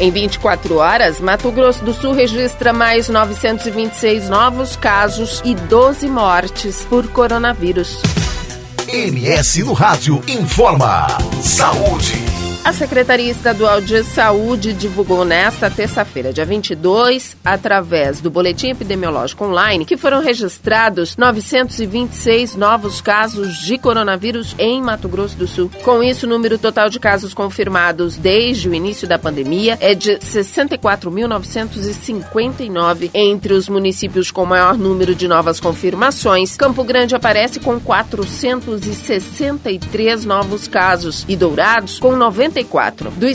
Em 24 horas, Mato Grosso do Sul registra mais 926 novos casos e 12 mortes por coronavírus. MS no Rádio informa. Saúde. A Secretaria Estadual de Saúde divulgou nesta terça-feira, dia 22, através do Boletim Epidemiológico Online, que foram registrados 926 novos casos de coronavírus em Mato Grosso do Sul. Com isso, o número total de casos confirmados desde o início da pandemia é de 64.959. Entre os municípios com maior número de novas confirmações, Campo Grande aparece com 463 novos casos e Dourados com 94. Dos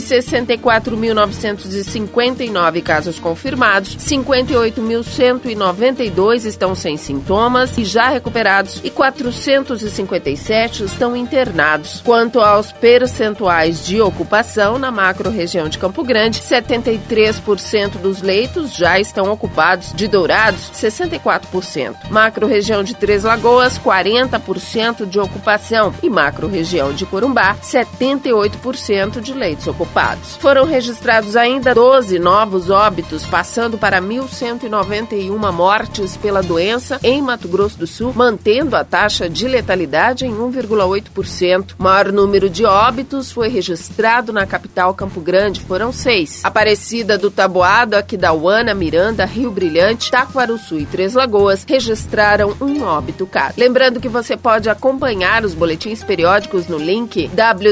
64.959 casos confirmados, 58.192 estão sem sintomas e já recuperados e 457 estão internados. Quanto aos percentuais de ocupação, na macro-região de Campo Grande, 73% dos leitos já estão ocupados, de Dourados, 64%. Macro-região de Três Lagoas, 40% de ocupação e macro-região de Corumbá, 78% de leitos ocupados. Foram registrados ainda 12 novos óbitos, passando para 1.191 mortes pela doença em Mato Grosso do Sul, mantendo a taxa de letalidade em 1,8%. O maior número de óbitos foi registrado na capital Campo Grande, foram 6. Aparecida do Taboado, Aquidauana, Miranda, Rio Brilhante, Taquaruçu e Três Lagoas registraram um óbito cada. Lembrando que você pode acompanhar os boletins periódicos no link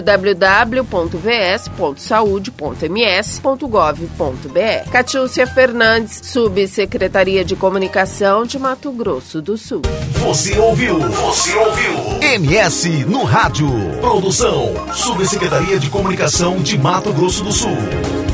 www.vs.saude.ms.gov.br. Catiúcia Fernandes, Subsecretaria de Comunicação de Mato Grosso do Sul. Você ouviu MS no Rádio. Produção, Subsecretaria de Comunicação de Mato Grosso do Sul.